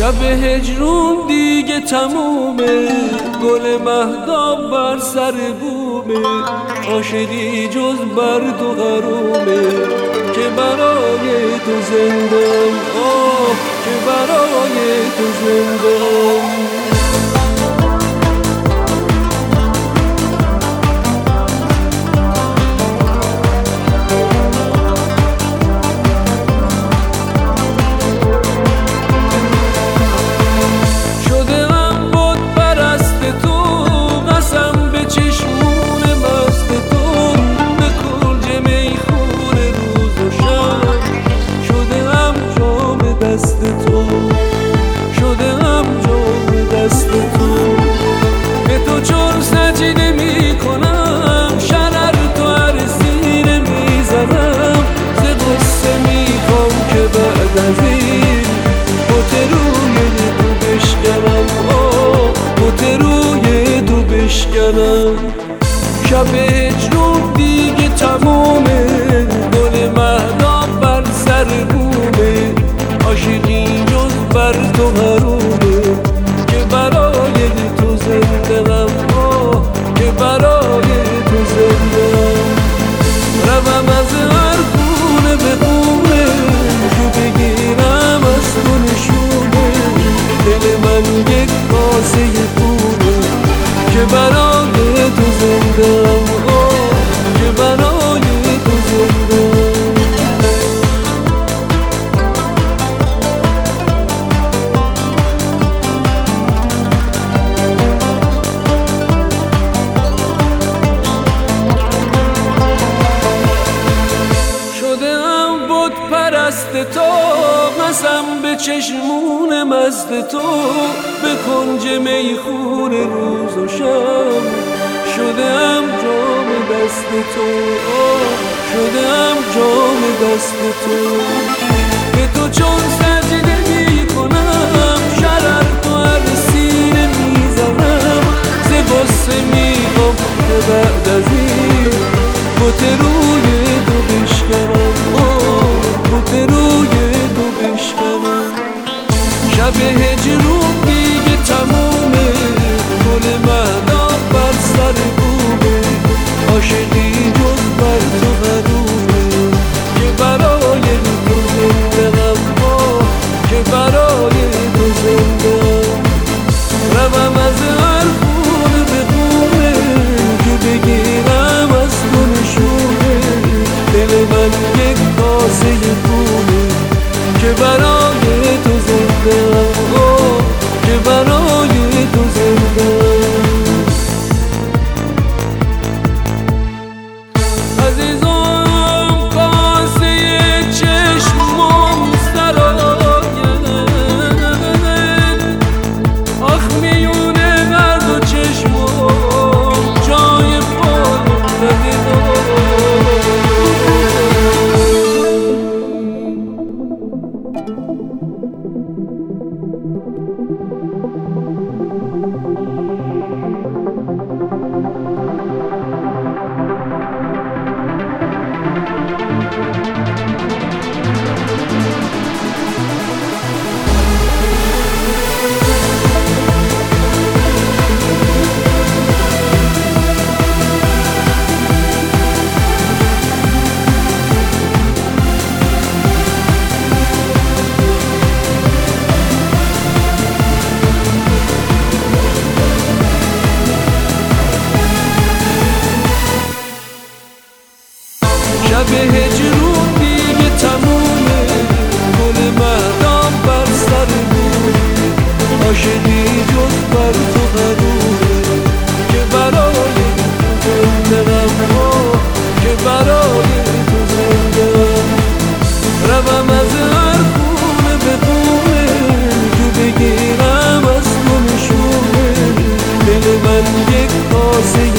شب هجرون دیگه تمومه، گل مهتاب بر سر بومه، عاشقی جز بر تو حرومه، که برای تو زندم، آه که برای تو زندم. شدم جام دست تو، به تو چون سجده می کنم، شرر تو هر سینه می زنم، ز غصه می خوام که بعد از این بت روی تو بشکنم، بت روی تو بشکنم. شب هجرون دیگه تمومه، گل مهتاب بر سر بومه، عاشقی جز بر تو حرومه، که برای تو زندم، که برای تو زندم. روم از هر خونه به خونه، که بگیرم از تو نشونه، دل من یک کاسه خونه، که برای تو زندم، که برای تو زندم. تو قسم به چشمون مست تو، به کنج میخون روز و شب، شدم جام دست تو، شدم جام دست تو، به تو چون سجده می کنم، شرر تو هر سینه می زنم، ز غصه می خوام که بعد از این بت روی تو بشکنم، بت روی تو بشکنم. شب هجرون دیگه تمومه، گل مهتاب بر سر بومه، عاشقی جز بر تو حرومه، که برای تو زندم، که برای تو زندم. روم از هر خونه به خونه، که بگیرم از تو نشونه، دل من یک کاسه خونه، که برای تو زندم، که برای تو زندم. عزیزم کاسه چشمم سراید، آخ میونه مرد و چشمم جای پایم ندیدم. شب هجرون دیگه تمومه، گل مهتاب بر سر بومه، عاشقی جز بر تو حرومه، که برای تو زندم، که برای تو زندم. روم از هر خونه به خونه، که بگیرم از تو نشونه، دل من یک کاسه